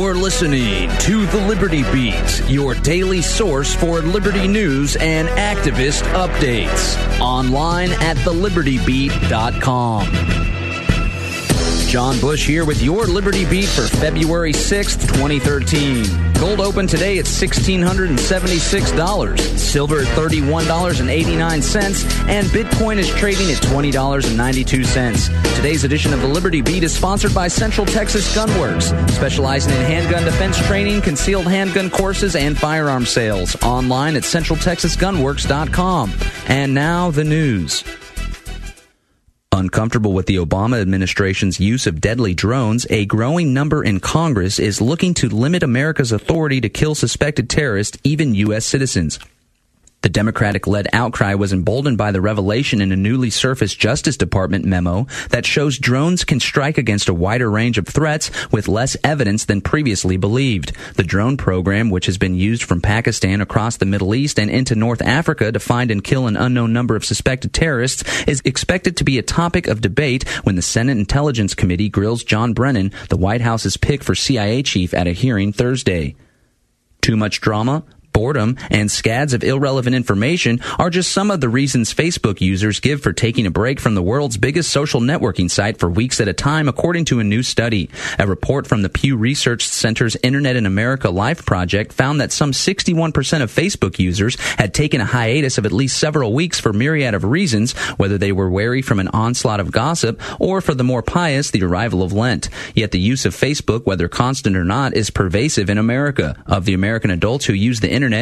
You're listening to The Liberty Beat, your daily source for liberty news and activist updates. Online at thelibertybeat.com. John Bush here with your Liberty Beat for February 6th, 2013. Gold opened today at $1,676, silver at $31.89, and Bitcoin is trading at $20.92. Today's edition of the Liberty Beat is sponsored by Central Texas Gunworks, specializing in handgun defense training, concealed handgun courses, and firearm sales. Online at centraltexasgunworks.com. And now the news. Uncomfortable with the Obama administration's use of deadly drones, a growing number in Congress is looking to limit America's authority to kill suspected terrorists, even U.S. citizens. The Democratic-led outcry was emboldened by the revelation in a newly surfaced Justice Department memo that shows drones can strike against a wider range of threats with less evidence than previously believed. The drone program, which has been used from Pakistan across the Middle East and into North Africa to find and kill an unknown number of suspected terrorists, is expected to be a topic of debate when the Senate Intelligence Committee grills John Brennan, the White House's pick for CIA chief, at a hearing Thursday. Too much drama? Boredom and scads of irrelevant information are just some of the reasons Facebook users give for taking a break from the world's biggest social networking site for weeks at a time, according to a new study. A report from the Pew Research Center's Internet in America Life project found that some 61% of Facebook users had taken a hiatus of at least several weeks for a myriad of reasons, whether they were wary from an onslaught of gossip or, for the more pious, the arrival of Lent. Yet the use of Facebook, whether constant or not, is pervasive in America. Of the American adults who use the Internet,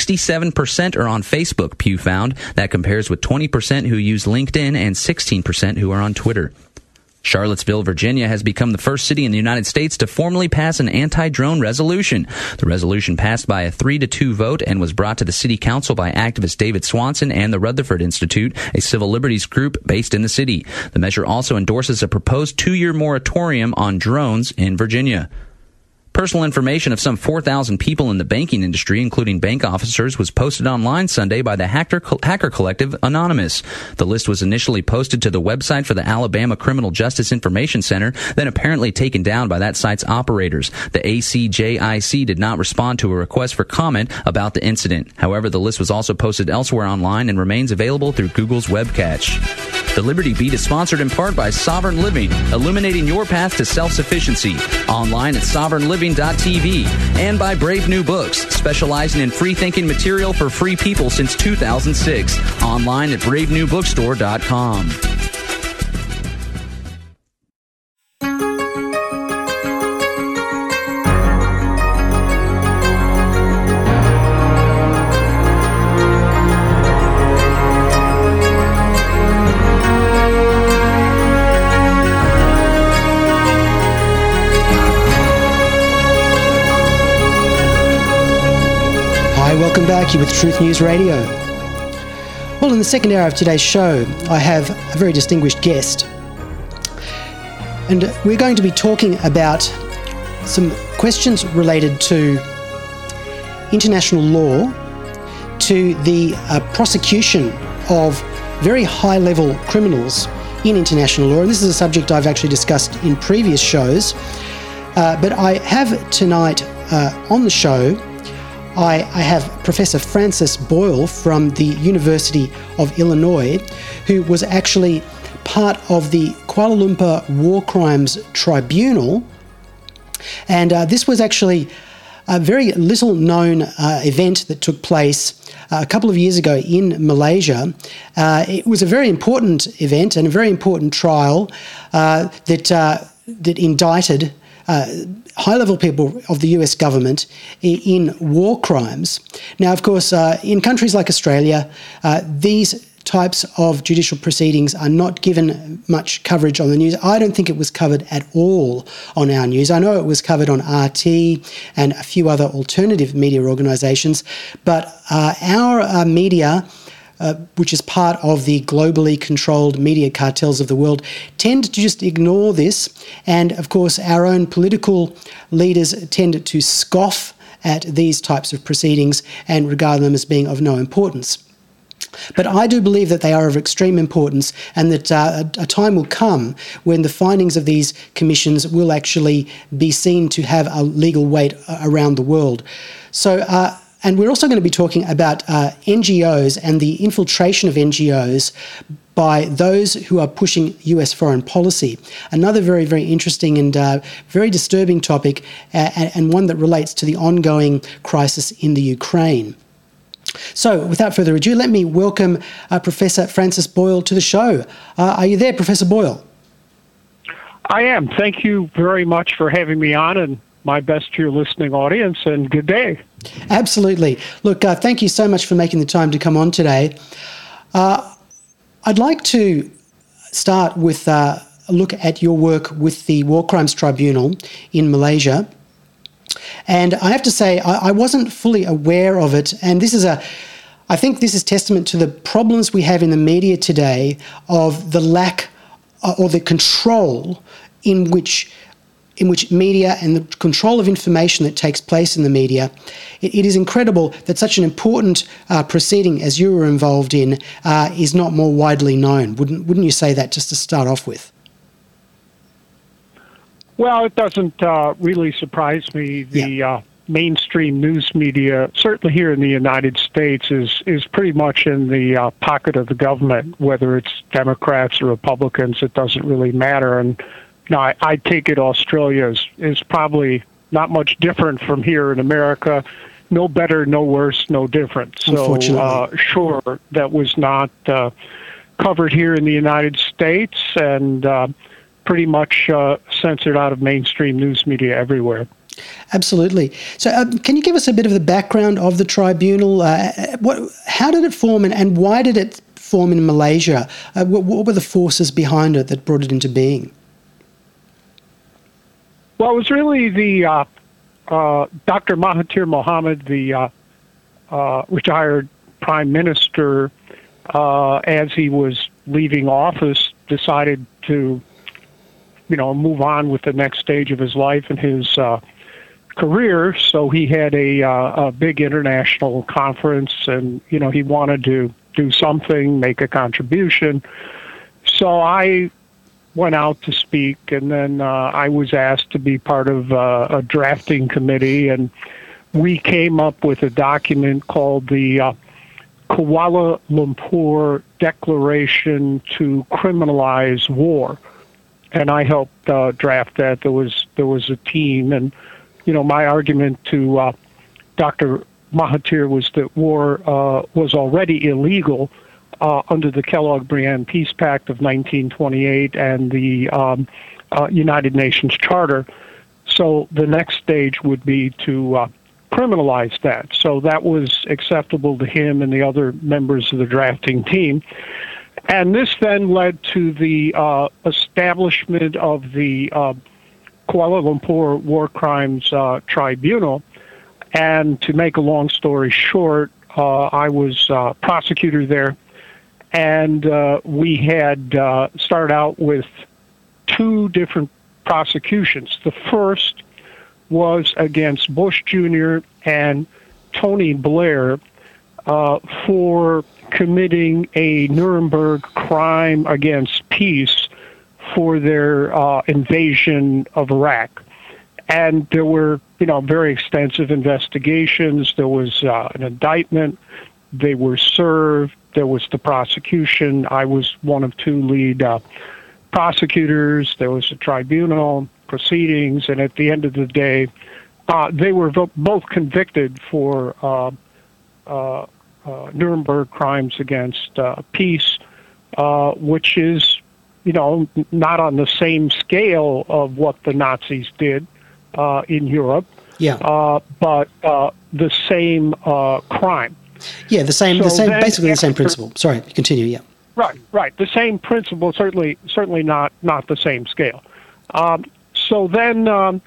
67% are on Facebook, Pew found. That compares with 20% who use LinkedIn and 16% who are on Twitter. Charlottesville, Virginia has become the first city in the United States to formally pass an anti-drone resolution. The resolution passed by a 3-2 vote and was brought to the city council by activist David Swanson and the Rutherford Institute, a civil liberties group based in the city. The measure also endorses a proposed 2-year moratorium on drones in Virginia. Personal information of some 4,000 people in the banking industry, including bank officers, was posted online Sunday by the hacker collective Anonymous. The list was initially posted to the website for the Alabama Criminal Justice Information Center, then apparently taken down by that site's operators. The ACJIC did not respond to a request for comment about the incident. However, the list was also posted elsewhere online and remains available through Google's web cache. The Liberty Beat is sponsored in part by Sovereign Living, illuminating your path to self-sufficiency. Online at sovereignliving.tv, and by Brave New Books, specializing in free-thinking material for free people since 2006. Online at bravenewbookstore.com. Welcome back here with Truth News Radio. Well, in the second hour of today's show, I have a very distinguished guest. And we're going to be talking about some questions related to international law, to the prosecution of very high-level criminals in international law. And this is a subject I've actually discussed in previous shows. But I have tonight on the show, I have Professor Francis Boyle from the University of Illinois, who was actually part of the Kuala Lumpur War Crimes Tribunal. And this was actually a very little known event that took place a couple of years ago in Malaysia. It was a very important event and a very important trial that indicted high-level people of the US government in war crimes. Now, of course, in countries like Australia, these types of judicial proceedings are not given much coverage on the news. I don't think it was covered at all on our news. I know it was covered on RT and a few other alternative media organisations, but our media, which is part of the globally controlled media cartels of the world, tend to just ignore this. And, of course, our own political leaders tend to scoff at these types of proceedings and regard them as being of no importance. But I do believe that they are of extreme importance, and that a time will come when the findings of these commissions will actually be seen to have a legal weight around the world. So, and we're also going to be talking about NGOs and the infiltration of NGOs by those who are pushing US foreign policy. Another very, very interesting and very disturbing topic, and one that relates to the ongoing crisis in the Ukraine. So, without further ado, let me welcome Professor Francis Boyle to the show. Are you there, Professor Boyle? I am. Thank you very much for having me on, and my best to your listening audience, and good day. Absolutely. Look, thank you so much for making the time to come on today. I'd like to start with a look at your work with the War Crimes Tribunal in Malaysia. And I have to say, I wasn't fully aware of it. And I think this is testament to the problems we have in the media today of the lack or the control in which media and the control of information that takes place in the media. It is incredible that such an important proceeding as you were involved in is not more widely known. Wouldn't you say that, just to start off with? Well, it doesn't really surprise me. The mainstream news media, certainly here in the United States, is pretty much in the pocket of the government, whether it's Democrats or Republicans. It doesn't really matter. And now, I take it Australia is probably not much different from here in America. No better, no worse, no different. So, sure, that was not covered here in the United States, and pretty much censored out of mainstream news media everywhere. Absolutely. So can you give us a bit of the background of the tribunal? How did it form, and why did it form in Malaysia? What were the forces behind it that brought it into being? Well, it was really the Dr. Mahathir Mohamad, the retired prime minister, as he was leaving office, decided to move on with the next stage of his life and his career. So he had a big international conference, and he wanted to do something, make a contribution. So I went out to speak, and then I was asked to be part of a drafting committee, and we came up with a document called the Kuala Lumpur Declaration to Criminalize War. And I helped draft that. There was a team, and my argument to Dr. Mahathir was that war was already illegal under the Kellogg-Briand Peace Pact of 1928 and the United Nations Charter. So the next stage would be to criminalize that. So that was acceptable to him and the other members of the drafting team. And this then led to the establishment of the Kuala Lumpur War Crimes Tribunal. And to make a long story short, I was prosecutor there, and we had started out with two different prosecutions. The first was against Bush Jr. and Tony Blair for committing a Nuremberg crime against peace for their invasion of Iraq. And there were, very extensive investigations. There was an indictment. They were served. There was the prosecution. I was one of two lead prosecutors. There was a tribunal proceedings. And at the end of the day, they were both convicted for Nuremberg crimes against peace, which is, not on the same scale of what the Nazis did in Europe, but the same crime. Yeah, basically the same principle. Sorry, continue. Yeah. Right. The same principle, certainly not the same scale. So then,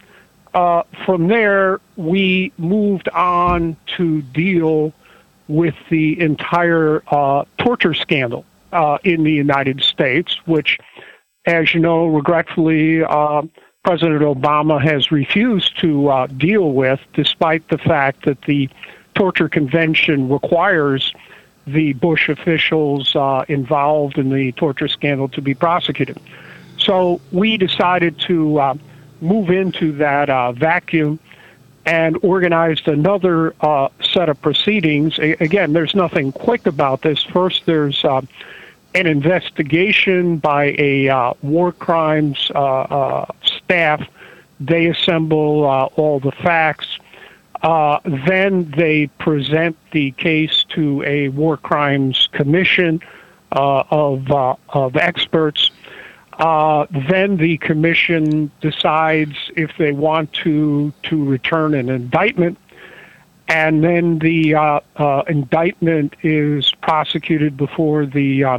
from there, we moved on to deal with the entire torture scandal in the United States, which, as you know, regretfully, President Obama has refused to deal with, despite the fact that the Torture Convention requires the Bush officials involved in the torture scandal to be prosecuted. So we decided to move into that vacuum and organized another set of proceedings. Again, there's nothing quick about this. First, there's an investigation by a war crimes staff. They assemble all the facts. Then they present the case to a war crimes commission of experts. Then the commission decides if they want to return an indictment, and then the indictment is prosecuted before the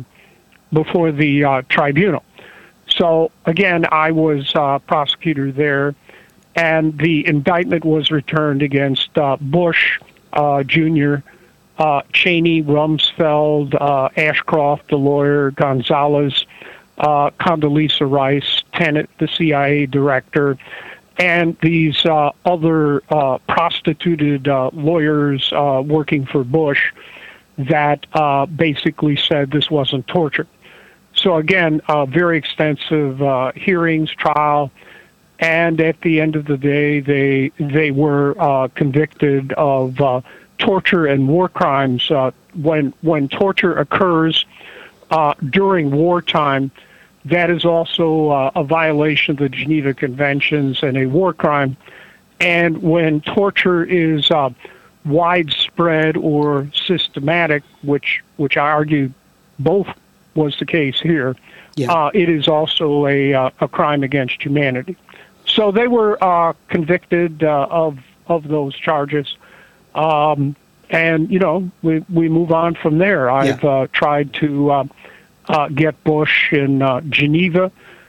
tribunal. So again, I was prosecutor there, and the indictment was returned against Bush Jr., Cheney, Rumsfeld, Ashcroft, the lawyer, Gonzalez, Condoleezza Rice, Tenet, the CIA director, and these other prostituted lawyers working for Bush that basically said this wasn't torture. So again, very extensive hearings, trial, and at the end of the day, they were convicted of torture and war crimes. When torture occurs during wartime, that is also a violation of the Geneva Conventions and a war crime. And when torture is widespread or systematic, which I argue both was the case here, it is also a crime against humanity. So they were convicted of those charges. And, you know, we move on from there. I've tried to get Bush in Geneva,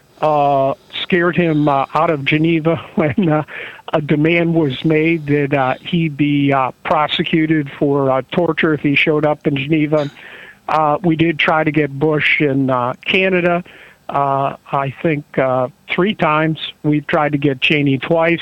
scared him out of Geneva when a demand was made that he be prosecuted for torture if he showed up in Geneva. We did try to get Bush in Canada. I think 3 times. We've tried to get Cheney twice.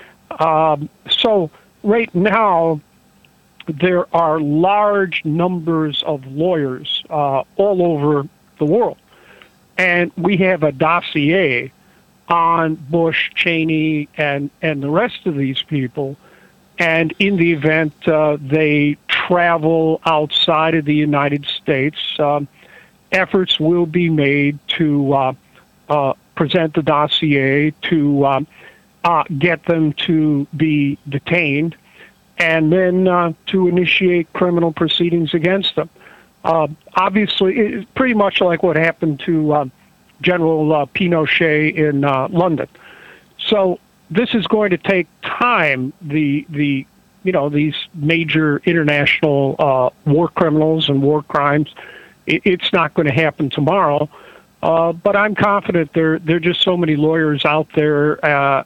So right now, there are large numbers of lawyers all over the world. And we have a dossier on Bush, Cheney, and the rest of these people. And in the event they travel outside of the United States, efforts will be made to present the dossier, to get them to be detained, and then to initiate criminal proceedings against them. Obviously, it's pretty much like what happened to General Pinochet in London. So this is going to take time. These major international war criminals and war crimes, it's not going to happen tomorrow. But I'm confident there are just so many lawyers out there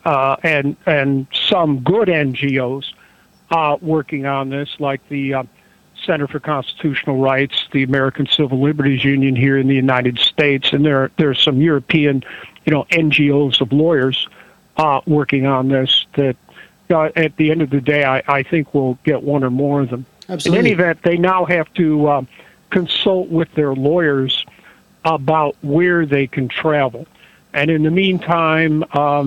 and some good NGOs working on this, like the Center for Constitutional Rights, the American Civil Liberties Union here in the United States, and there are some European, NGOs of lawyers working on this that at the end of the day, I think we'll get one or more of them. Absolutely. In any event, they now have to consult with their lawyers about where they can travel. And in the meantime,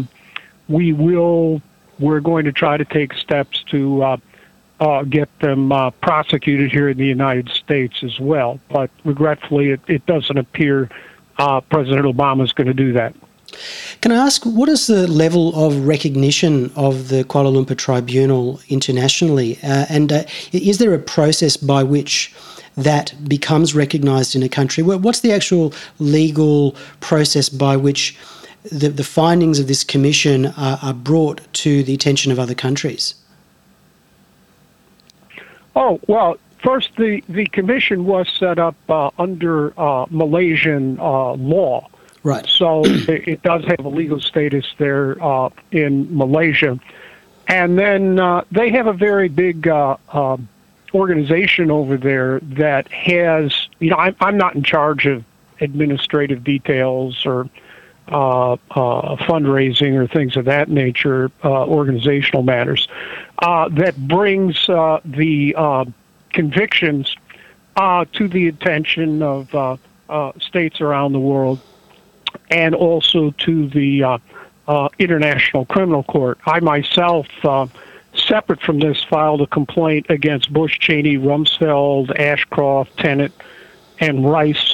we're going to try to take steps to get them prosecuted here in the United States as well. But regretfully, it doesn't appear President Obama is going to do that. Can I ask, what is the level of recognition of the Kuala Lumpur Tribunal internationally? And is there a process by which that becomes recognised in a country? What's the actual legal process by which the findings of this commission are brought to the attention of other countries? Oh, well, first, the commission was set up under Malaysian law. Right. So it does have a legal status there in Malaysia. And then they have a very big organization over there that has, I'm not in charge of administrative details or fundraising or things of that nature, organizational matters, that brings the convictions to the attention of states around the world, and also to the International Criminal Court. I myself, separate from this, filed a complaint against Bush, Cheney, Rumsfeld, Ashcroft, Tenet, and Rice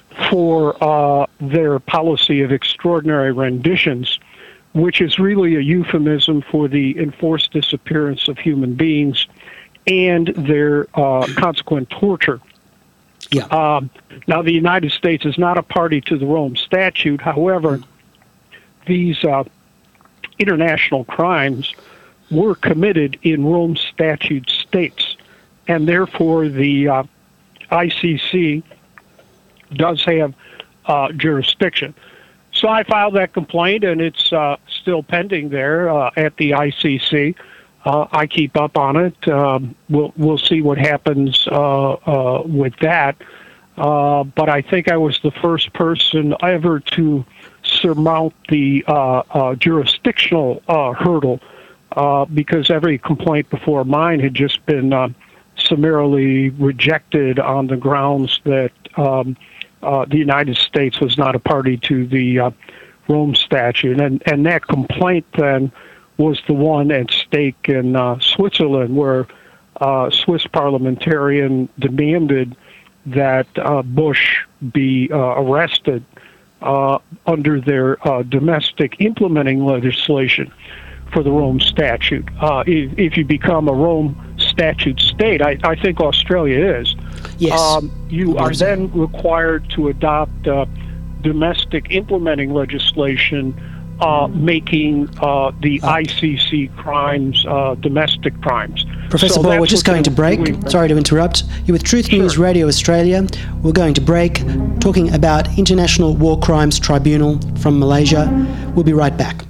for their policy of extraordinary renditions, which is really a euphemism for the enforced disappearance of human beings and their consequent torture. Yeah. Now, the United States is not a party to the Rome Statute. However, these international crimes were committed in Rome Statute states, and therefore the ICC does have jurisdiction. So I filed that complaint, and it's still pending there at the ICC. I keep up on it. We'll see what happens with that. But I think I was the first person ever to surmount the jurisdictional hurdle, because every complaint before mine had just been summarily rejected on the grounds that the United States was not a party to the Rome Statute. And that complaint then was the one at stake in Switzerland, where a Swiss parliamentarian demanded that Bush be arrested under their domestic implementing legislation for the Rome Statute. If you become a Rome Statute state, I think Australia is, Yes. You are then required to adopt domestic implementing legislation making the ICC crimes domestic crimes. Professor So Ball, we're that's just what going to they're break. doing. Sorry to interrupt. You're with Truth News Radio Australia. We're going to break, talking about International War Crimes Tribunal from Malaysia. We'll be right back.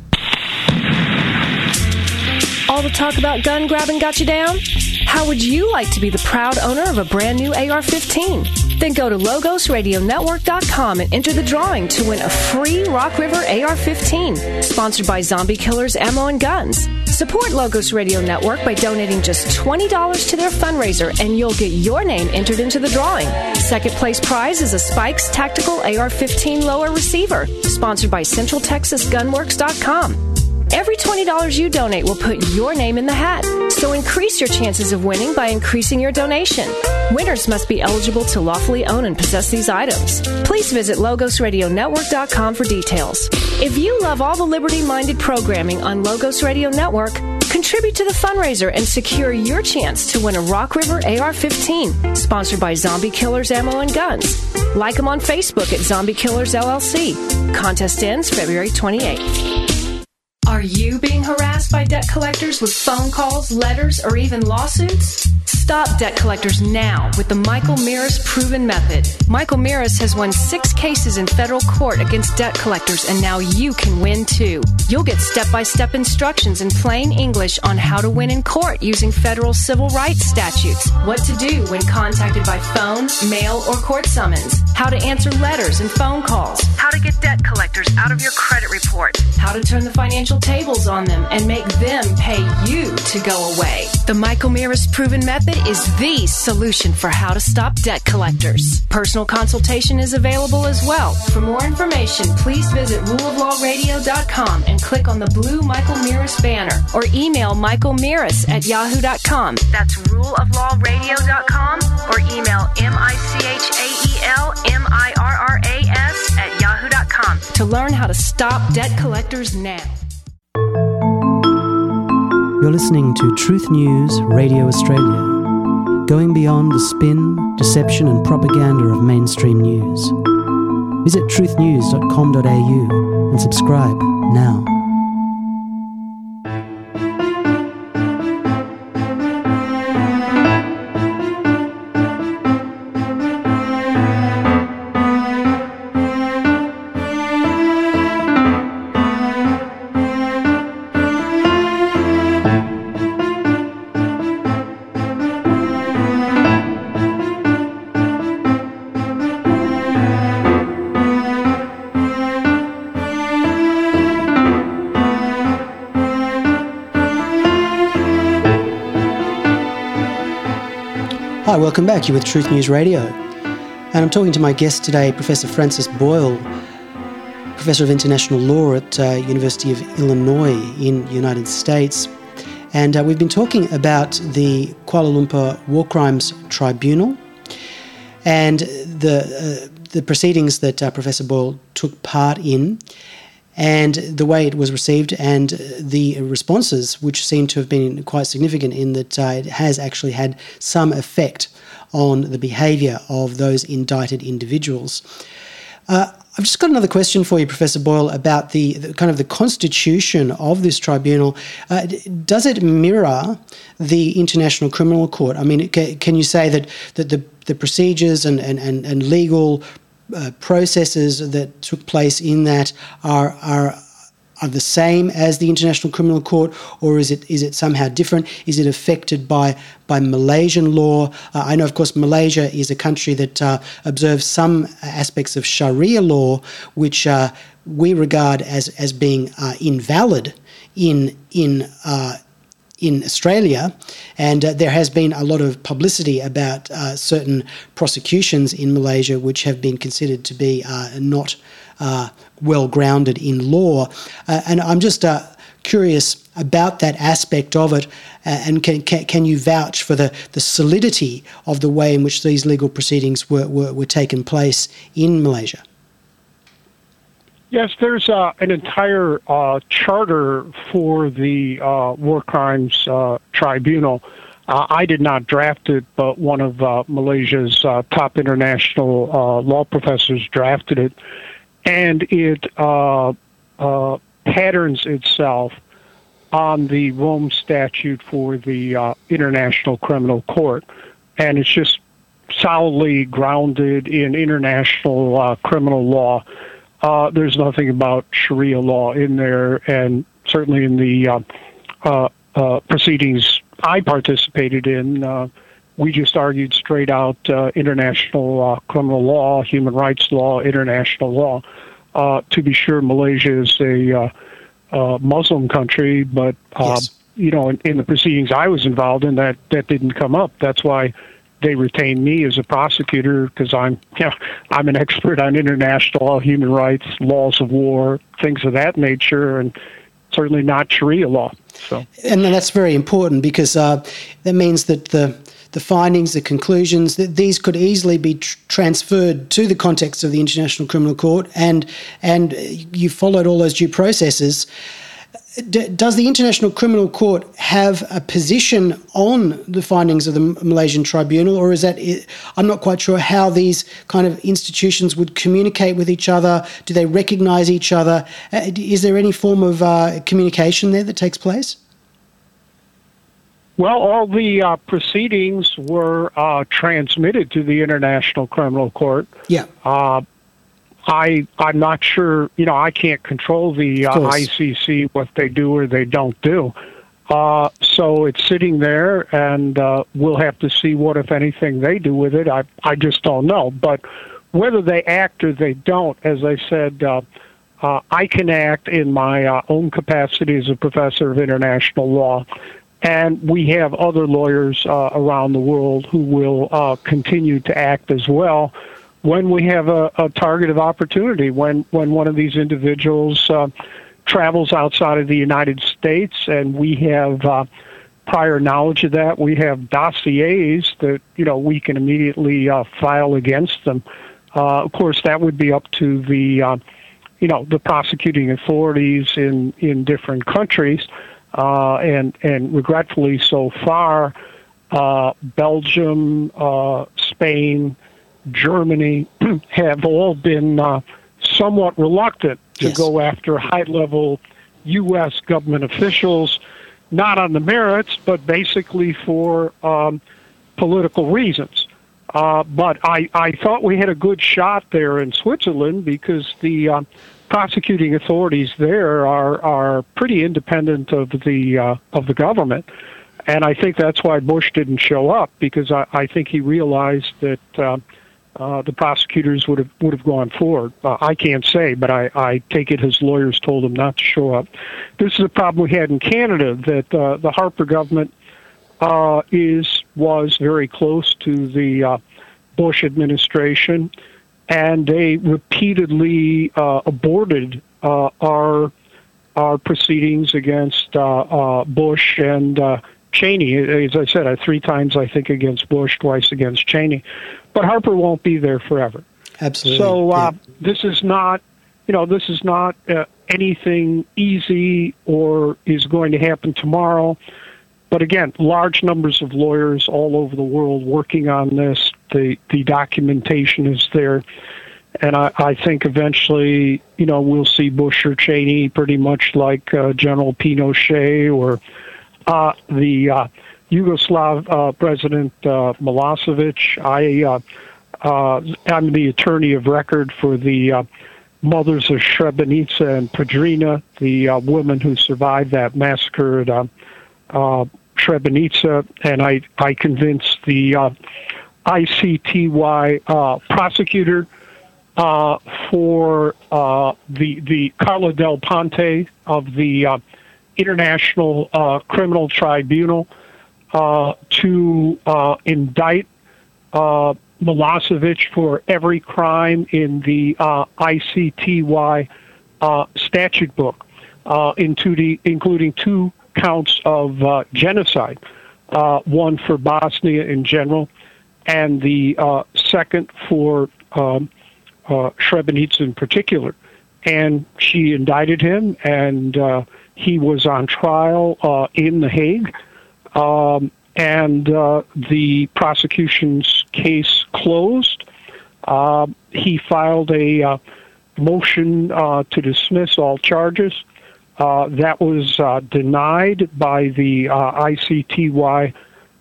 All the talk about gun grabbing got you down? How would you like to be the proud owner of a brand new AR-15? Then go to LogosRadioNetwork.com and enter the drawing to win a free Rock River AR-15, sponsored by Zombie Killers Ammo and Guns. Support Logos Radio Network by donating just $20 to their fundraiser, and you'll get your name entered into the drawing. Second place prize is a Spikes Tactical AR-15 lower receiver, sponsored by CentralTexasGunworks.com. Every $20 you donate will put your name in the hat, so increase your chances of winning by increasing your donation. Winners must be eligible to lawfully own and possess these items. Please visit LogosRadioNetwork.com for details. If you love all the liberty-minded programming on Logos Radio Network, contribute to the fundraiser and secure your chance to win a Rock River AR-15, sponsored by Zombie Killers Ammo and Guns. Like them on Facebook at Zombie Killers LLC. Contest ends February 28th. Are you being harassed by debt collectors with phone calls, letters, or even lawsuits? Stop debt collectors now with the Michael Mirris Proven Method. Michael Mirris has won 6 cases in federal court against debt collectors, and now you can win too. You'll get step-by-step instructions in plain English on how to win in court using federal civil rights statutes, what to do when contacted by phone, mail, or court summons, how to answer letters and phone calls, how to get debt collectors out of your credit report, how to turn the financial tables on them and make them pay you to go away. The Michael Mirris Proven Method is the solution for how to stop debt collectors. Personal consultation is available as well. For more information, please visit ruleoflawradio.com and click on the blue Michael Mirris banner, or email michaelmirris@yahoo.com. That's ruleoflawradio.com, or email michaelmirras@yahoo.com to learn how to stop debt collectors now. You're listening to Truth News Radio Australia, going beyond the spin, deception and propaganda of mainstream news. Visit truthnews.com.au and subscribe now. Hi, welcome back. You're with Truth News Radio. And I'm talking to my guest today, Professor Francis Boyle, Professor of International Law at University of Illinois in the United States. And we've been talking about the Kuala Lumpur War Crimes Tribunal and the proceedings that Professor Boyle took part in, and the way it was received and the responses, which seem to have been quite significant in that it has actually had some effect on the behaviour of those indicted individuals. I've just got another question for you, Professor Boyle, about the kind of the constitution of this tribunal. Does it mirror the International Criminal Court? I mean, can you say that the procedures and legal processes that took place in that are the same as the International Criminal Court, or is it somehow different? Is it affected by Malaysian law? I know, of course, Malaysia is a country that observes some aspects of Sharia law, which we regard as being invalid in Australia, and there has been a lot of publicity about certain prosecutions in Malaysia which have been considered to be not well grounded in law, and I'm just curious about that aspect of it, and can you vouch for the solidity of the way in which these legal proceedings were taken place in Malaysia? Yes, there's an entire charter for the War Crimes Tribunal. I did not draft it, but one of Malaysia's top international law professors drafted it, and it patterns itself on the Rome Statute for the International Criminal Court, and it's just solidly grounded in international criminal law. There's nothing about Sharia law in there, and certainly in the proceedings I participated in, we just argued straight out international criminal law, human rights law, international law. To be sure, Malaysia is a Muslim country, but yes. In the proceedings I was involved in, that didn't come up. That's why they retained me as a prosecutor, because I'm an expert on international law, human rights, laws of war, things of that nature, and certainly not Sharia law. So, and that's very important, because that means that the findings, the conclusions, that these could easily be transferred to the context of the International Criminal Court, and you followed all those due processes. Does the International Criminal Court have a position on the findings of the Malaysian tribunal, or is that, I'm not quite sure how these kind of institutions would communicate with each other? Do they recognise each other? Is there any form of communication there that takes place? Well, all the proceedings were transmitted to the International Criminal Court. Yeah. I'm not sure, I can't control the ICC, what they do or they don't do. So it's sitting there, and we'll have to see what, if anything, they do with it. I just don't know. But whether they act or they don't, as I said, I can act in my own capacity as a professor of international law, and we have other lawyers around the world who will continue to act as well when we have a target of opportunity, when one of these individuals travels outside of the United States, and we have prior knowledge of that. We have dossiers that, we can immediately file against them. Of course, that would be up to the prosecuting authorities in different countries, and regretfully so far, Belgium, Spain, Germany have all been somewhat reluctant to go after high-level U.S. government officials, not on the merits, but basically for political reasons. But I thought we had a good shot there in Switzerland, because the prosecuting authorities there are pretty independent of the government. And I think that's why Bush didn't show up, because I think he realized that the prosecutors would have gone forward. I can't say, but I take it his lawyers told him not to show up. This is a problem we had in Canada, that the Harper government is was very close to the Bush administration, and they repeatedly aborted our proceedings against Bush and Cheney. As I said, 3 times, I think, against Bush, twice against Cheney. But Harper won't be there forever. Absolutely. So this is not, anything easy or is going to happen tomorrow. But again, large numbers of lawyers all over the world working on this. The documentation is there. And I think eventually, we'll see Bush or Cheney pretty much like General Pinochet or the Yugoslav President Milosevic. I'm the attorney of record for the mothers of Srebrenica and Predrina, the women who survived that massacre at Srebrenica, and I convinced the ICTY prosecutor for the Carla Del Ponte of the International Criminal Tribunal to indict Milosevic for every crime in the ICTY statute book, including 2 counts of genocide, one for Bosnia in general, and the second for Srebrenica in particular. And she indicted him, and he was on trial in The Hague. And the prosecution's case closed. He filed a motion to dismiss all charges. That was denied by the ICTY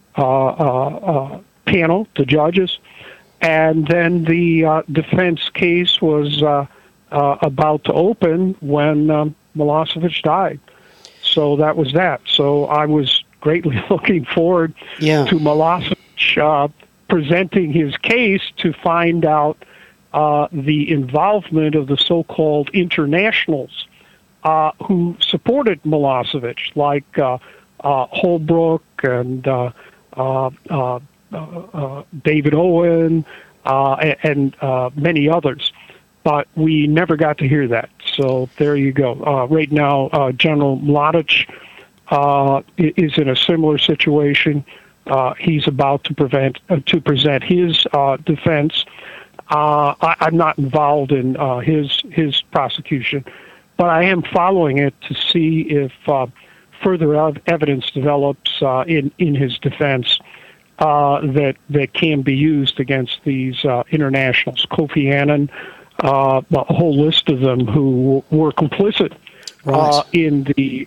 panel, the judges. And then the defense case was about to open when Milosevic died. So that was that. So I was greatly looking forward to Milosevic presenting his case to find out the involvement of the so-called internationals who supported Milosevic, like Holbrooke and David Owen and many others. But we never got to hear that. So there you go. Right now, General Mladic is in a similar situation. He's about to present his defense. I'm not involved in his prosecution, but I am following it to see if further evidence develops in his defense that can be used against these internationals. Kofi Annan, a whole list of them who were complicit in the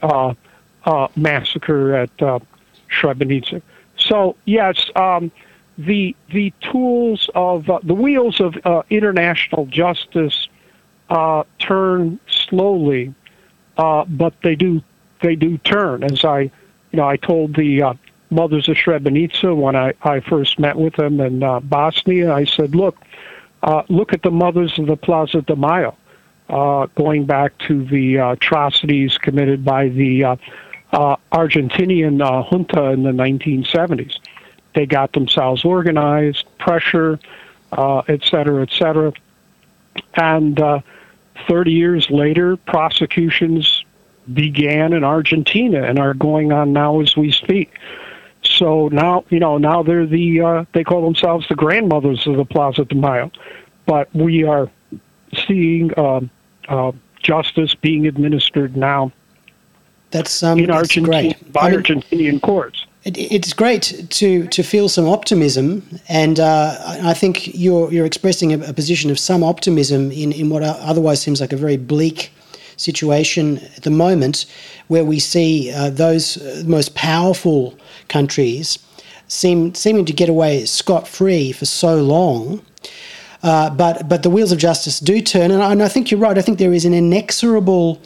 massacre at Srebrenica. So yes, the tools of the wheels of international justice turn slowly, but they do turn. As I told the mothers of Srebrenica when I first met with them in Bosnia, I said, look at the mothers of the Plaza de Mayo, going back to the atrocities committed by the Argentinian junta in the 1970s. They got themselves organized, pressure, et cetera, and 30 years later, prosecutions began in Argentina and are going on now as we speak. So now they're they call themselves the grandmothers of the Plaza de Mayo, but we are seeing justice being administered now. That's in Argentina great. By Argentinian courts. It's great to feel some optimism, and I think you're expressing a position of some optimism in what otherwise seems like a very bleak situation at the moment, where we see those most powerful countries seeming to get away scot-free for so long. But the wheels of justice do turn, and I think you're right. I think there is an inexorable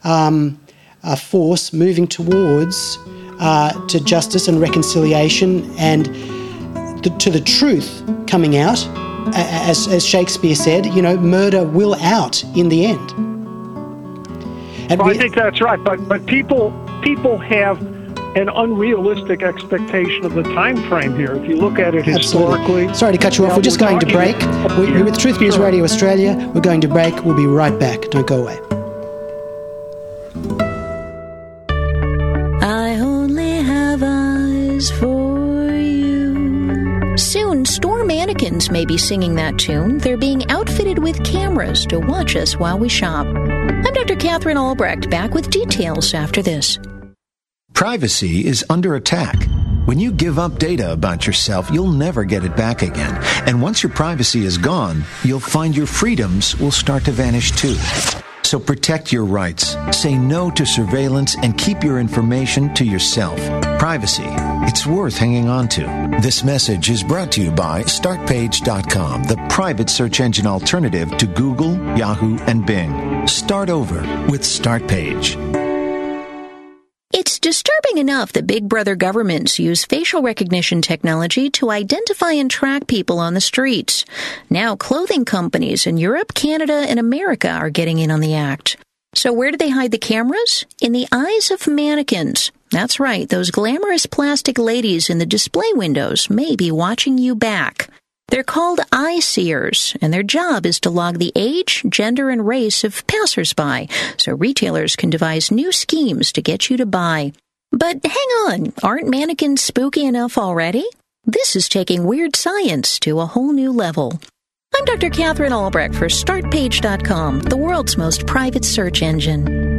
force moving towards to justice and reconciliation and to the truth coming out. As Shakespeare said, murder will out in the end. I think that's right. But people have an unrealistic expectation of the time frame here. If you look at it Absolutely. historically. Sorry to cut you off. We're just going to break. We're with Truth News Radio Australia. We're going to break. We'll be right back. Don't go away. I only have eyes for you. Soon, store mannequins may be singing that tune. They're being outfitted with cameras to watch us while we shop. I'm Dr. Catherine Albrecht, back with details after this. Privacy is under attack. When you give up data about yourself, you'll never get it back again. And once your privacy is gone, you'll find your freedoms will start to vanish too. So protect your rights, say no to surveillance, and keep your information to yourself. Privacy, it's worth hanging on to. This message is brought to you by StartPage.com, the private search engine alternative to Google, Yahoo, and Bing. Start over with StartPage. It's disturbing enough that big brother governments use facial recognition technology to identify and track people on the streets. Now clothing companies in Europe, Canada, and America are getting in on the act. So where do they hide the cameras? In the eyes of mannequins. That's right, those glamorous plastic ladies in the display windows may be watching you back. They're called eye seers, and their job is to log the age, gender, and race of passersby, so retailers can devise new schemes to get you to buy. But hang on, aren't mannequins spooky enough already? This is taking weird science to a whole new level. I'm Dr. Catherine Albrecht for StartPage.com, the world's most private search engine.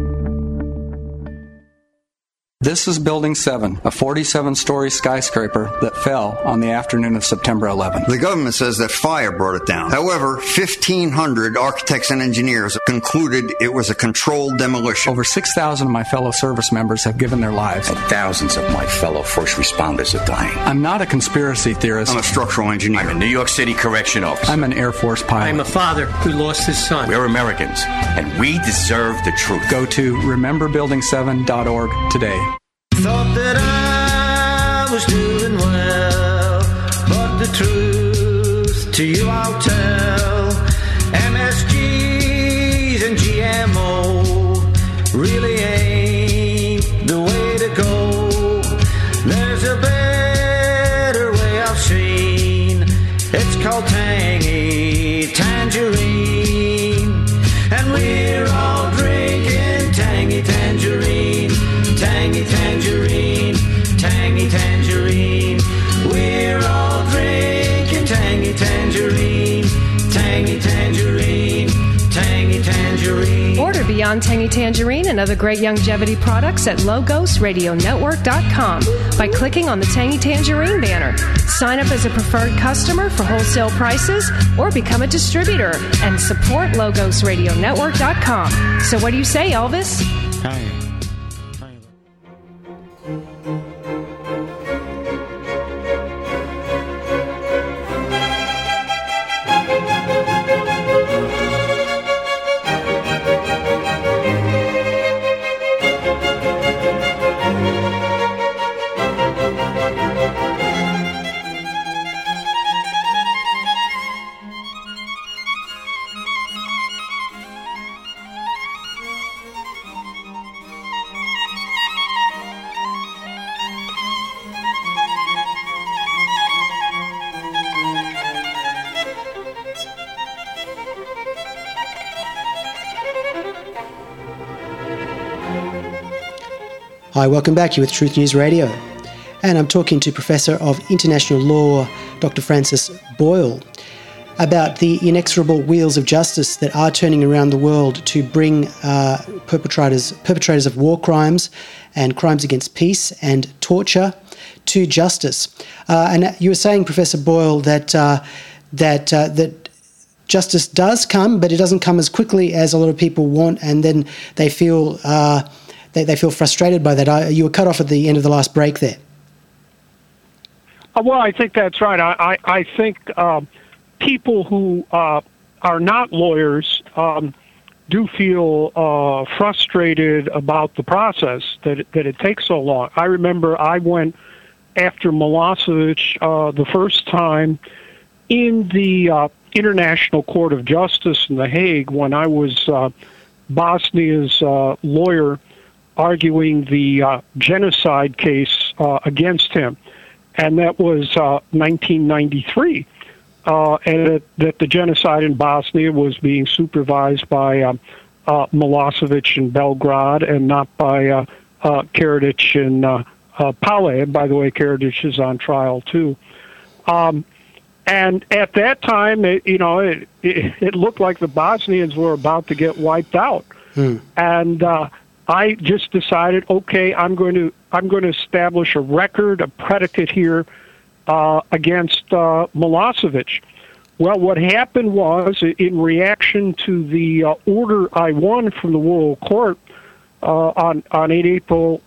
This is Building 7, a 47-story skyscraper that fell on the afternoon of September 11th. The government says that fire brought it down. However, 1,500 architects and engineers concluded it was a controlled demolition. Over 6,000 of my fellow service members have given their lives. And thousands of my fellow first responders are dying. I'm not a conspiracy theorist. I'm a structural engineer. I'm a New York City correction officer. I'm an Air Force pilot. I'm a father who lost his son. We're Americans, and we deserve the truth. Go to rememberbuilding7.org today. Thought that I was doing well, but the truth to you I'll tell. MSGs and GMO really ain't the way to go. There's a better way I've seen. It's called tangy tangerine, and we're all drinking tangy tangerine. Tangy tangerine, tangy tangerine. We're all drinking tangy tangerine, tangy tangerine, tangy tangerine. Order Beyond Tangy Tangerine and other great longevity products at LogosRadioNetwork.com by clicking on the Tangy Tangerine banner. Sign up as a preferred customer for wholesale prices or become a distributor and support LogosRadioNetwork.com. So what do you say, Elvis? Hi. Hi, welcome back. You're with Truth News Radio. And I'm talking to Professor of International Law, Dr. Francis Boyle, about the inexorable wheels of justice that are turning around the world to bring perpetrators of war crimes and crimes against peace and torture to justice. And you were saying, Professor Boyle, that justice does come, but it doesn't come as quickly as a lot of people want, and then they feel they feel frustrated by that. You were cut off at the end of the last break there. Well, I think that's right. I think people who are not lawyers do feel frustrated about the process, that it takes so long. I remember I went after Milosevic the first time in the International Court of Justice in The Hague when I was Bosnia's lawyer arguing the genocide case against him, and that was 1993. And that the genocide in Bosnia was being supervised by Milosevic in Belgrade and not by Karadzic in Pale. And by the way, Karadzic is on trial too. And at that time, it looked like the Bosnians were about to get wiped out. And I just decided, okay, I'm going to establish a record, a predicate here against Milosevic. Well, what happened was, in reaction to the order I won from the World Court on 8 April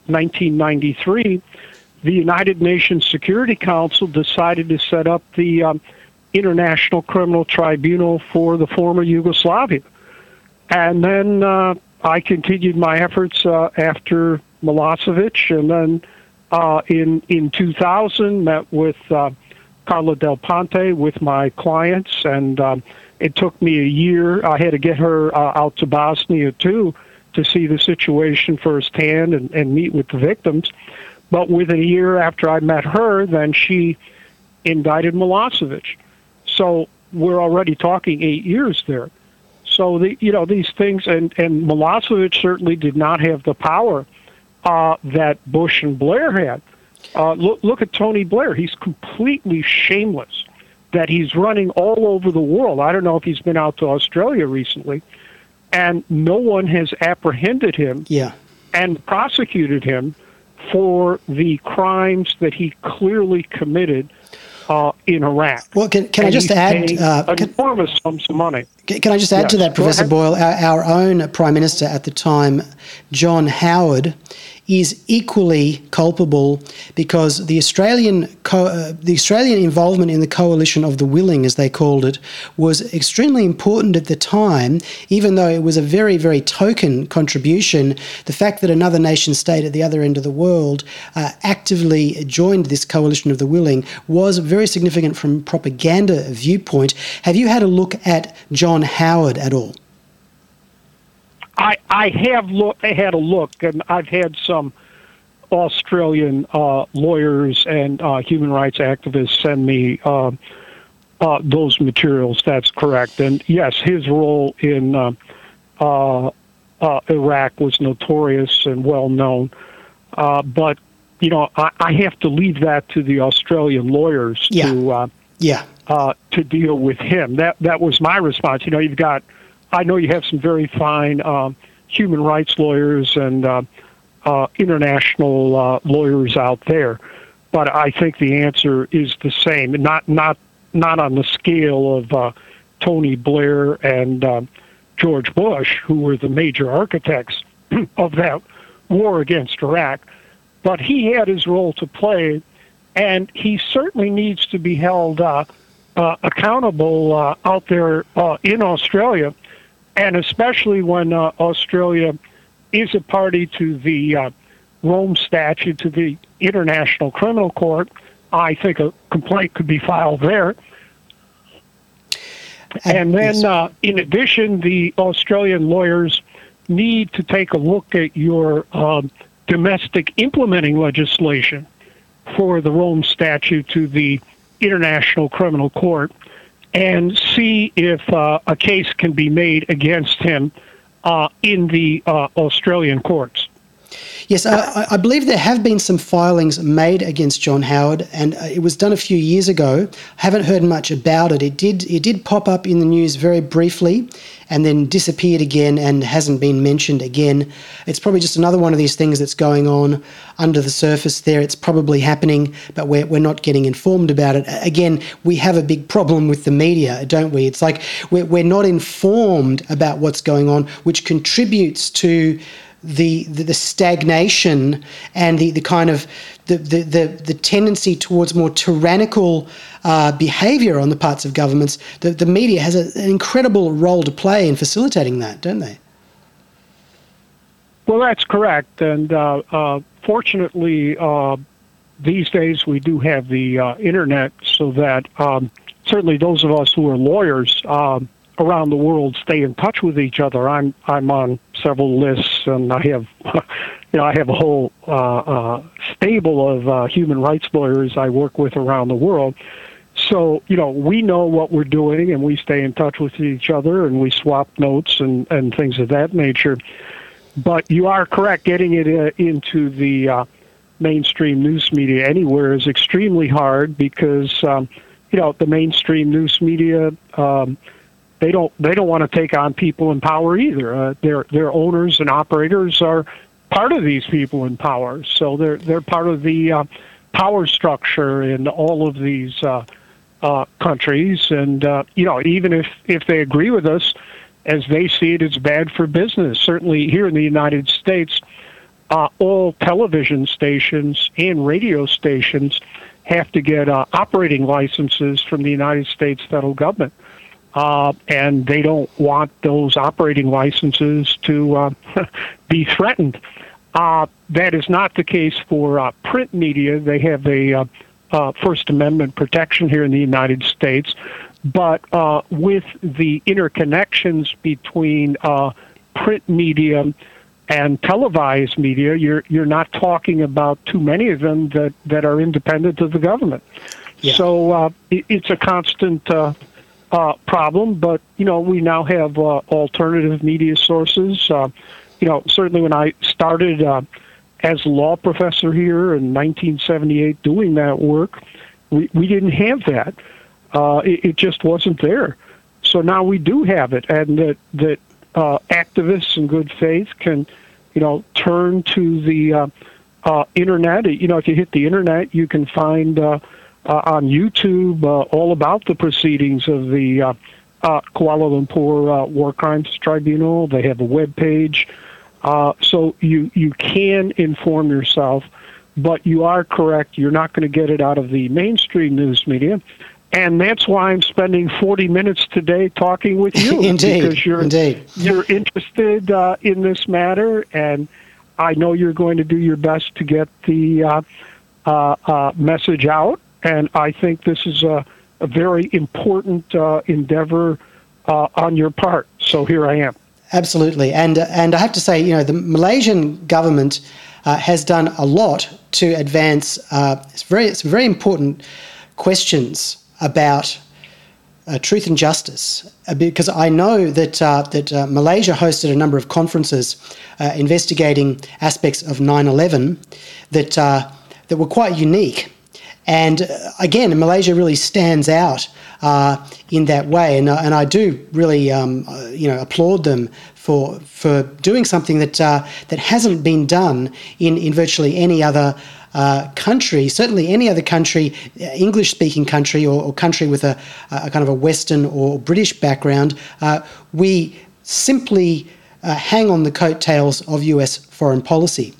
1993, the United Nations Security Council decided to set up the International Criminal Tribunal for the former Yugoslavia. And then I continued my efforts after Milosevic, and then in 2000 met with Carla Del Ponte with my clients, and it took me a year. I had to get her out to Bosnia too to see the situation firsthand and meet with the victims. But within a year after I met her, then she indicted Milosevic. So we're already talking 8 years there. So these things, and Milosevic certainly did not have the power that Bush and Blair had. Look at Tony Blair. He's completely shameless that he's running all over the world. I don't know if he's been out to Australia recently, and no one has apprehended him and prosecuted him for the crimes that he clearly committed in Iraq. Well, can I just add enormous sums of money? Can I just add to that, Professor Boyle? Our own Prime Minister at the time, John Howard, is equally culpable because the Australian involvement in the coalition of the willing, as they called it, was extremely important at the time, even though it was a very, very token contribution. The fact that another nation state at the other end of the world actively joined this coalition of the willing was very significant from a propaganda viewpoint. Have you had a look at John Howard at all? I had a look, and I've had some Australian lawyers and human rights activists send me those materials. That's correct. And yes, his role in Iraq was notorious and well known. But I have to leave that to the Australian lawyers to deal with him. That was my response. I know you have some very fine human rights lawyers and international lawyers out there, but I think the answer is the same. Not on the scale of Tony Blair and George Bush, who were the major architects of that war against Iraq, but he had his role to play, and he certainly needs to be held accountable out there in Australia. And especially when Australia is a party to the Rome Statute, to the International Criminal Court, I think a complaint could be filed there. And then, in addition, the Australian lawyers need to take a look at your domestic implementing legislation for the Rome Statute to the International Criminal Court, and see if a case can be made against him in the Australian courts. Yes, I believe there have been some filings made against John Howard, and it was done a few years ago. I haven't heard much about it. It did pop up in the news very briefly and then disappeared again and hasn't been mentioned again. It's probably just another one of these things that's going on under the surface there. It's probably happening, but we're not getting informed about it. Again, we have a big problem with the media, don't we? It's like we're not informed about what's going on, which contributes to the stagnation and the kind of the tendency towards more tyrannical behaviour on the parts of governments. The media has an incredible role to play in facilitating that, don't they? Well, that's correct. And fortunately, these days we do have the internet, so that certainly those of us who are lawyers are around the world stay in touch with each other. I'm on several lists, and I have I have a whole stable of human rights lawyers I work with around the world. So, we know what we're doing, and we stay in touch with each other, and we swap notes and things of that nature. But you are correct. Getting it into the mainstream news media anywhere is extremely hard because, the mainstream news media, they don't want to take on people in power either. Their owners and operators are part of these people in power, so they're part of the power structure in all of these countries. And even if they agree with us, as they see it, it's bad for business. Certainly here in the United States, all television stations and radio stations have to get operating licenses from the United States federal government. And they don't want those operating licenses to be threatened. That is not the case for print media. They have a First Amendment protection here in the United States. But with the interconnections between print media and televised media, you're not talking about too many of them that are independent of the government. Yeah. So it's a constant problem, but we now have alternative media sources. Certainly when I started as a law professor here in 1978 doing that work, we didn't have that. It just wasn't there. So now we do have it, and that activists in good faith can turn to the internet. If you hit the internet, you can find on YouTube all about the proceedings of the Kuala Lumpur War Crimes Tribunal. They have a web page, so you can inform yourself. But you are correct; you're not going to get it out of the mainstream news media, and that's why I'm spending 40 minutes today talking with you. Indeed, because you're interested in this matter, and I know you're going to do your best to get the message out. And I think this is a very important endeavor on your part. So here I am. Absolutely. And I have to say, the Malaysian government has done a lot to advance some very important questions about truth and justice, because I know that Malaysia hosted a number of conferences investigating aspects of 9/11 that were quite unique. And again, Malaysia really stands out in that way, and I do really applaud them for doing something that hasn't been done in virtually any other country. Certainly, any other country, English-speaking country, or country with a kind of a Western or British background, we simply hang on the coattails of U.S. foreign policy.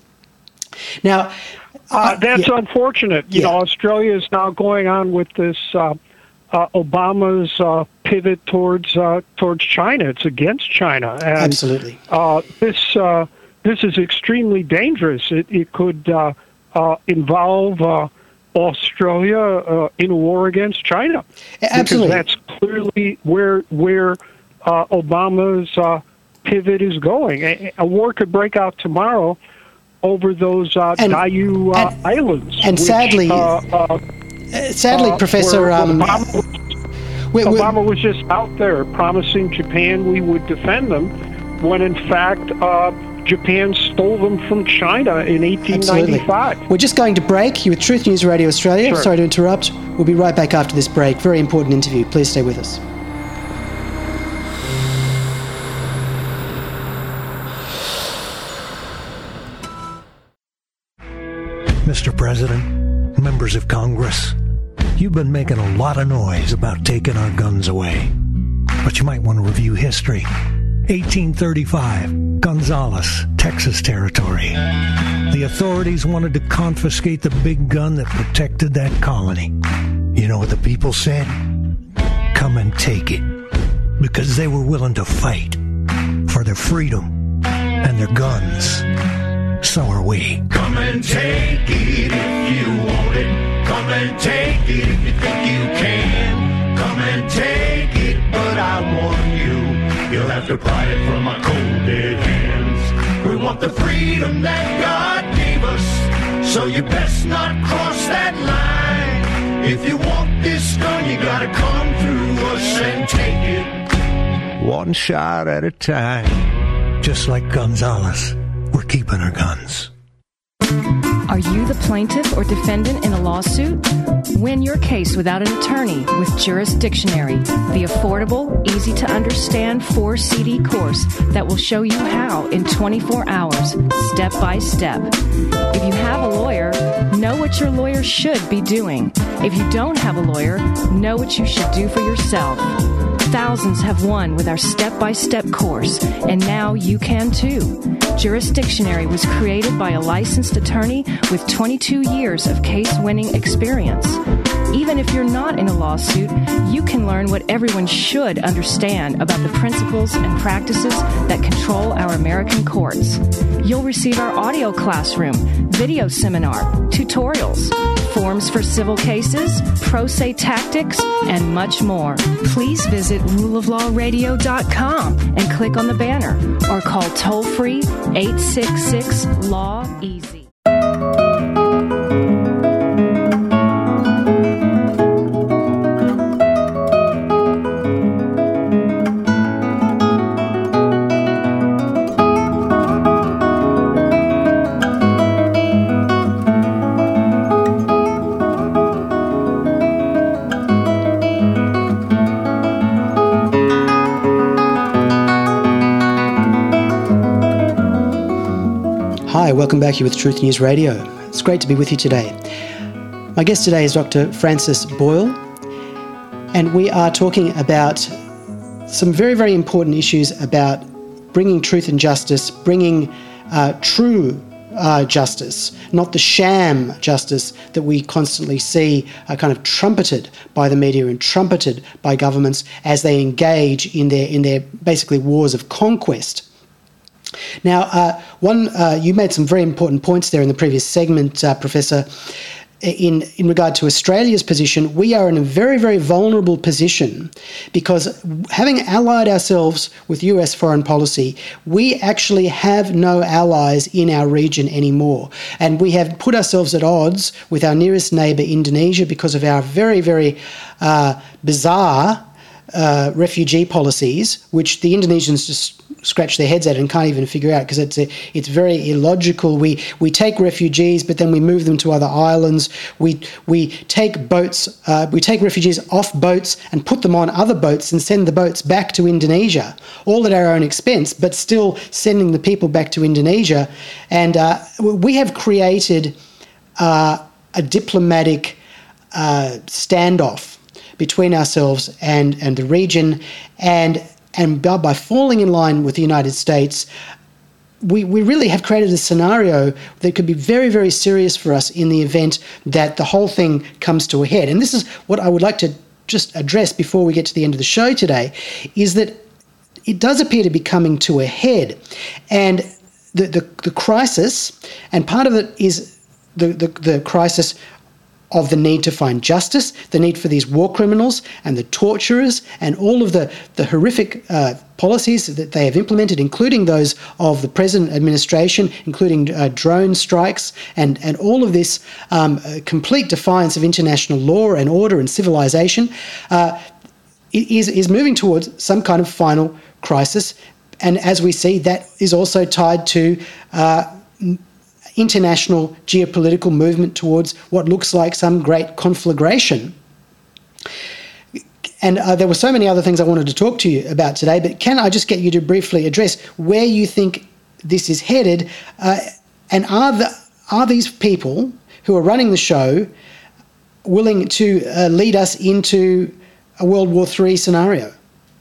Now. That's unfortunate. Australia is now going on with this Obama's pivot towards China. It's against China. And, absolutely. This is extremely dangerous. It could involve Australia in a war against China. Absolutely. Because that's clearly where Obama's pivot is going. A war could break out tomorrow over those Diaoyu Islands. And sadly, Professor... Obama was just out there promising Japan we would defend them, when in fact Japan stole them from China in 1895. Absolutely. We're just going to break. You're with Truth News Radio Australia. Sure. Sorry to interrupt. We'll be right back after this break. Very important interview. Please stay with us. Mr. President, members of Congress, you've been making a lot of noise about taking our guns away. But you might want to review history. 1835, Gonzales, Texas Territory. The authorities wanted to confiscate the big gun that protected that colony. You know what the people said? Come and take it. Because they were willing to fight for their freedom and their guns. So are we. Come and take it if you want it. Come and take it if you think you can. Come and take it. but I warn you, you'll have to pry it from our cold dead hands. We want the freedom that God gave us, so you best not cross that line. If you want this gun, you gotta come through us and take it. One shot at a time. Just like Gonzalez, we're keeping our guns. Are you the plaintiff or defendant in a lawsuit? Win your case without an attorney with Jurisdictionary, the affordable, easy-to-understand 4-CD course that will show you how in 24 hours, step by step. If you have a lawyer, know what your lawyer should be doing. If you don't have a lawyer, know what you should do for yourself. Thousands have won with our step-by-step course, and now you can too. Jurisdictionary was created by a licensed attorney with 22 years of case-winning experience. Even if you're not in a lawsuit, you can learn what everyone should understand about the principles and practices that control our American courts. You'll receive our audio classroom, video seminar, tutorials, forms for civil cases, pro se tactics, and much more. Please visit ruleoflawradio.com and click on the banner or call toll-free 866-LAW-EASY. Hi, welcome back here with Truth News Radio. It's great to be with you today. My guest today is Dr. Francis Boyle, and we are talking about some very, very important issues about bringing truth and justice, bringing true justice, not the sham justice that we constantly see kind of trumpeted by the media and trumpeted by governments as they engage in their basically wars of conquest. Now, you made some very important points there in the previous segment, Professor. In regard to Australia's position, we are in a very, very vulnerable position because having allied ourselves with US foreign policy, we actually have no allies in our region anymore. And we have put ourselves at odds with our nearest neighbour, Indonesia, because of our very, very bizarre refugee policies, which the Indonesians just scratch their heads at and can't even figure out because it's very illogical. We take refugees, but then we move them to other islands. We take refugees off boats and put them on other boats and send the boats back to Indonesia, all at our own expense, but still sending the people back to Indonesia. And we have created a diplomatic standoff between ourselves and the region, and by falling in line with the United States, we really have created a scenario that could be very, very serious for us in the event that the whole thing comes to a head. And this is what I would like to just address before we get to the end of the show today, is that it does appear to be coming to a head. And the crisis, and part of it is the crisis of the need to find justice, the need for these war criminals and the torturers and all of the horrific policies that they have implemented, including those of the present administration, including drone strikes and all of this complete defiance of international law and order and civilization, is moving towards some kind of final crisis. And as we see, that is also tied to international geopolitical movement towards what looks like some great conflagration. And there were so many other things I wanted to talk to you about today, but can I just get you to briefly address where you think this is headed, and are these people who are running the show willing to lead us into a World War III scenario?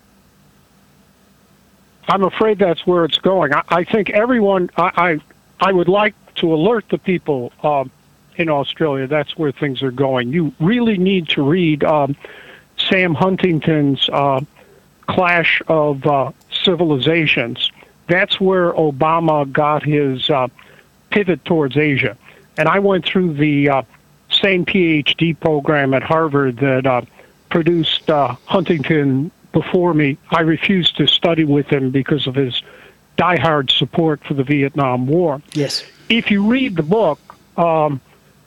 I'm afraid that's where it's going. I think everyone, I would like to alert the people in Australia that's where things are going. You really need to read Sam Huntington's Clash of Civilizations. That's where Obama got his pivot towards Asia. And I went through the same PhD program at Harvard that produced Huntington before me, I refused to study with him because of his diehard support for the Vietnam War. Yes. If you read the book, at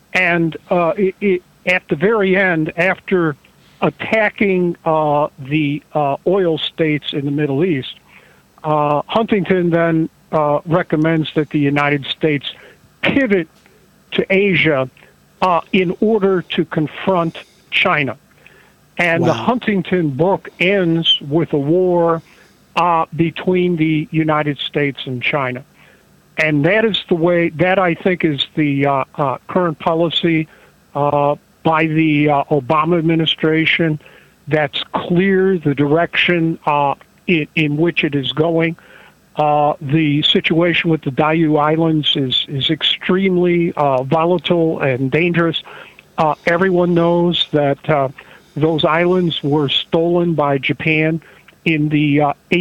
the very end, after attacking the oil states in the Middle East, Huntington then recommends that the United States pivot to Asia in order to confront China. And the Huntington book ends with a war between the United States and China. And that is the way, that I think is the current policy by the Obama administration. That's clear, the direction in which it is going. The situation with the Diaoyu Islands is extremely volatile and dangerous. Everyone knows that those islands were stolen by Japan in the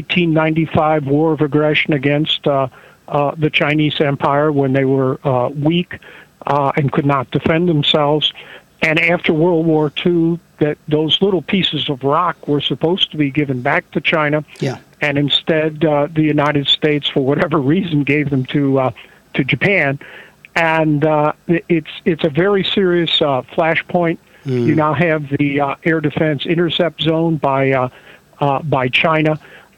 1895 War of Aggression against the Chinese Empire when they were weak and could not defend themselves. And after World War II, that those little pieces of rock were supposed to be given back to China, and instead the United States, for whatever reason, gave them to Japan. And it's a very serious flashpoint. You now have the air defense intercept zone by China,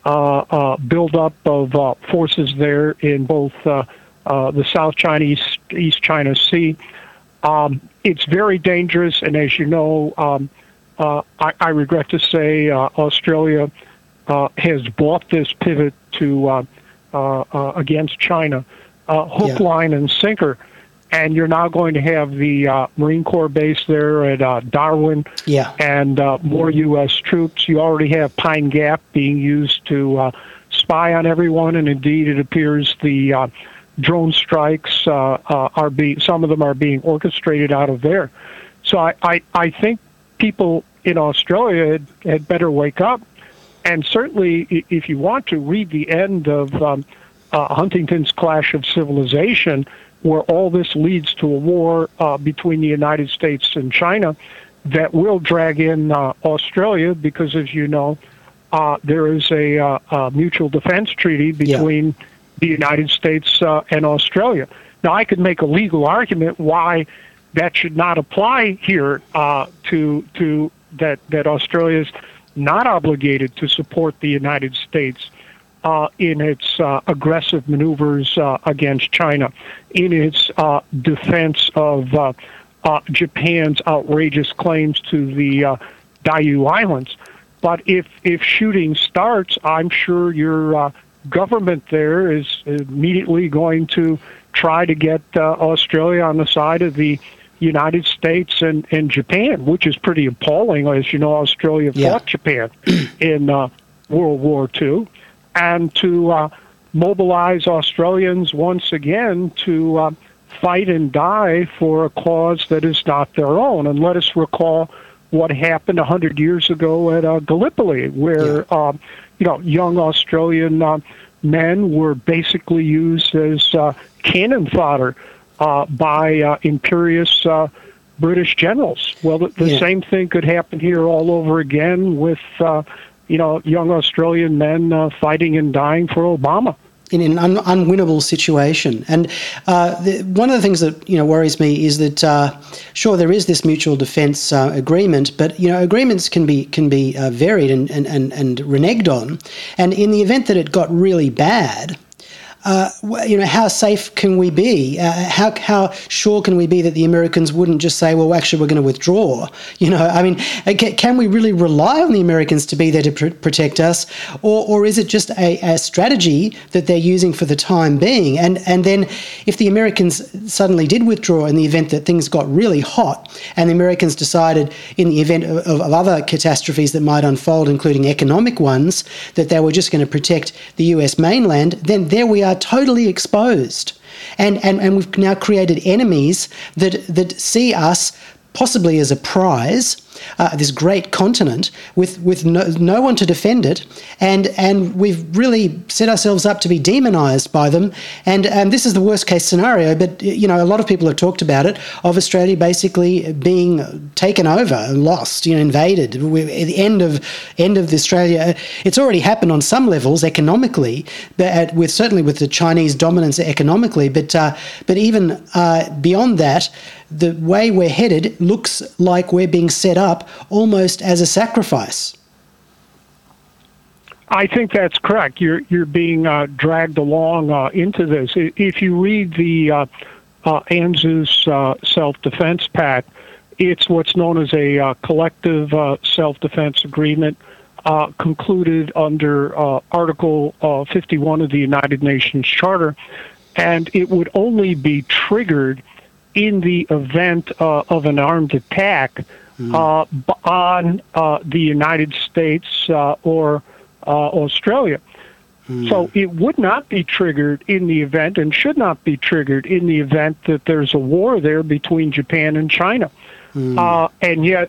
buildup of forces there in both the South China, East China Sea. It's very dangerous, and as you know, I regret to say Australia has bought this pivot to against China, hook, line, and sinker. And you're now going to have the Marine Corps base there at Darwin, and more U.S. troops. You already have Pine Gap being used to spy on everyone, and indeed it appears the drone strikes are being, some of them are being orchestrated out of there. So I think people in Australia had better wake up, and certainly if you want to read the end of Huntington's Clash of Civilization, where all this leads to a war between the United States and China that will drag in Australia, because, as you know, there is a mutual defense treaty between the United States and Australia. Now, I could make a legal argument why that should not apply here to that Australia is not obligated to support the United States in its aggressive maneuvers against China, in its defense of Japan's outrageous claims to the Diaoyu Islands. But if shooting starts, I'm sure your government there is immediately going to try to get Australia on the side of the United States and Japan, which is pretty appalling. As you know, Australia fought Japan in World War II. And to mobilize Australians once again to fight and die for a cause that is not their own. And let us recall what happened 100 years ago at Gallipoli, where young Australian men were basically used as cannon fodder by imperious British generals. Well, the same thing could happen here all over again with young Australian men fighting and dying for Obama. In an unwinnable situation. And one of the things that worries me is that sure, there is this mutual defence agreement, but agreements can be varied and reneged on. And in the event that it got really bad, how safe can we be? How sure can we be that the Americans wouldn't just say, well, actually, we're going to withdraw? Can we really rely on the Americans to be there to protect us? Or is it just a strategy that they're using for the time being? And then if the Americans suddenly did withdraw in the event that things got really hot, and the Americans decided in the event of other catastrophes that might unfold, including economic ones, that they were just going to protect the US mainland, then there we are, totally exposed, and we've now created enemies that see us possibly as a prize, this great continent with no one to defend it, and we've really set ourselves up to be demonized by them. And this is the worst case scenario, but a lot of people have talked about it, of Australia basically being taken over and lost, invaded. At the end of Australia, it's already happened on some levels economically, but certainly with the Chinese dominance economically, but even beyond that, the way we're headed looks like we're being set up almost as a sacrifice. I think that's correct. You're being dragged along into this. If you read the ANZUS Self-Defense Pact, it's what's known as a collective self-defense agreement concluded under Article 51 of the United Nations Charter, and it would only be triggered in the event of an armed attack on the United States or Australia. So it would not be triggered in the event, and should not be triggered in the event, that there's a war there between Japan and China. And yet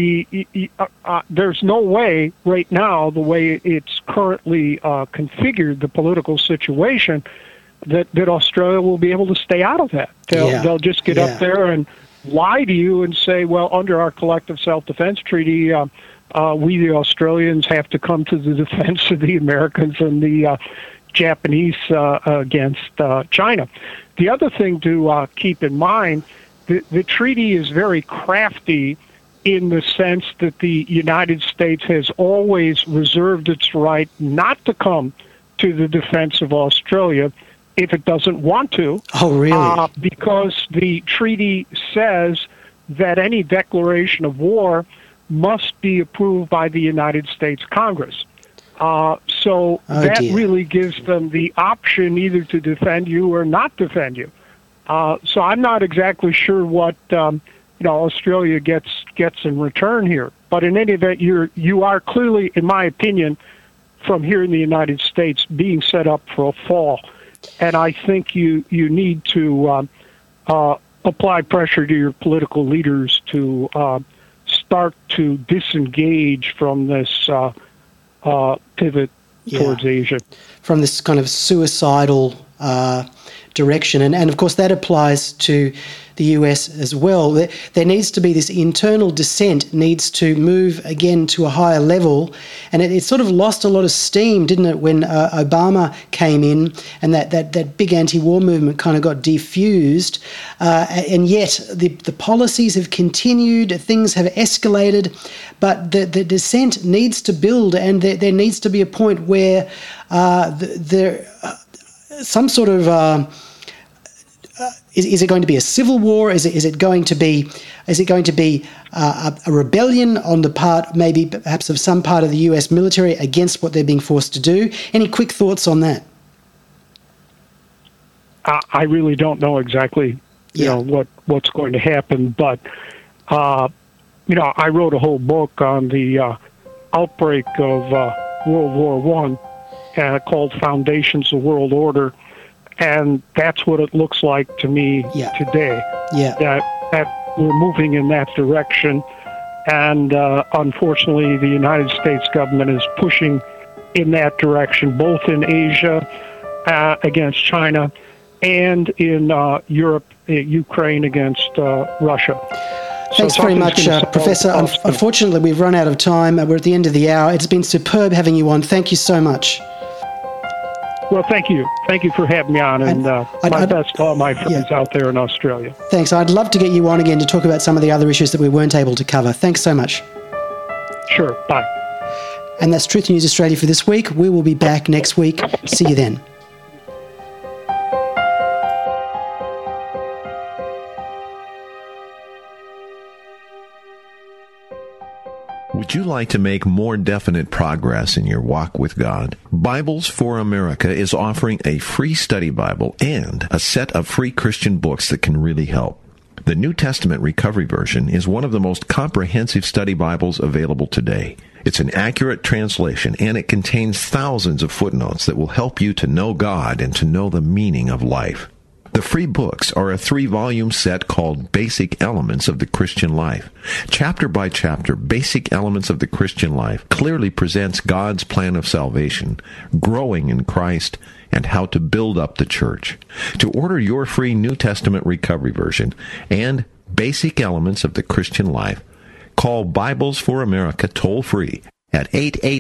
there's no way right now, the way it's currently configured, the political situation, that Australia will be able to stay out of that. They'll just get up there and lie to you and say, well, under our collective self-defense treaty, we, the Australians, have to come to the defense of the Americans and the Japanese against China. The other thing to keep in mind, the treaty is very crafty in the sense that the United States has always reserved its right not to come to the defense of Australia if it doesn't want to. Oh, really? Because the treaty says that any declaration of war must be approved by the United States Congress. So that really gives them the option either to defend you or not defend you. So I'm not exactly sure what Australia gets in return here. But in any event, you are clearly, in my opinion, from here in the United States, being set up for a fall. And I think you need to apply pressure to your political leaders to start to disengage from this pivot towards Asia. From this kind of suicidal direction. And of course, that applies to the US as well. There needs to be this internal dissent, needs to move again to a higher level. And it sort of lost a lot of steam, didn't it, when Obama came in and that big anti-war movement kind of got defused. And yet the policies have continued, things have escalated, but the dissent needs to build, and there needs to be a point where there some sort of is it going to be a civil war? Is it going to be a rebellion on the part, maybe perhaps of some part of the US military against what they're being forced to do? Any quick thoughts on that? I really don't know exactly, what's going to happen, but I wrote a whole book on the outbreak of World War I, called Foundations of World Order. And that's what it looks like to me today. That we're moving in that direction. And unfortunately, the United States government is pushing in that direction, both in Asia against China and in Europe, Ukraine against Russia. Thanks very much, Professor. Unfortunately, we've run out of time. We're at the end of the hour. It's been superb having you on. Thank you so much. Well, thank you. Thank you for having me on, and my best to all my friends out there in Australia. Thanks. I'd love to get you on again to talk about some of the other issues that we weren't able to cover. Thanks so much. Sure. Bye. And that's Truth News Australia for this week. We will be back next week. See you then. Would you like to make more definite progress in your walk with God? Bibles for America is offering a free study Bible and a set of free Christian books that can really help. The New Testament Recovery Version is one of the most comprehensive study Bibles available today. It's an accurate translation, and it contains thousands of footnotes that will help you to know God and to know the meaning of life. The free books are a 3-volume set called Basic Elements of the Christian Life. Chapter by chapter, Basic Elements of the Christian Life clearly presents God's plan of salvation, growing in Christ, and how to build up the church. To order your free New Testament recovery version and Basic Elements of the Christian Life, call Bibles for America toll-free at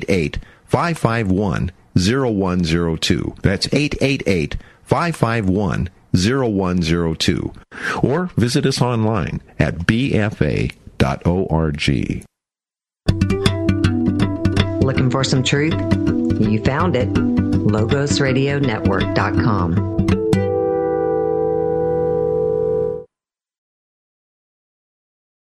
888-551-0102. That's 888-551-0102. Or visit us online at bfa.org. Looking for some truth? You found it. LogosRadioNetwork.com.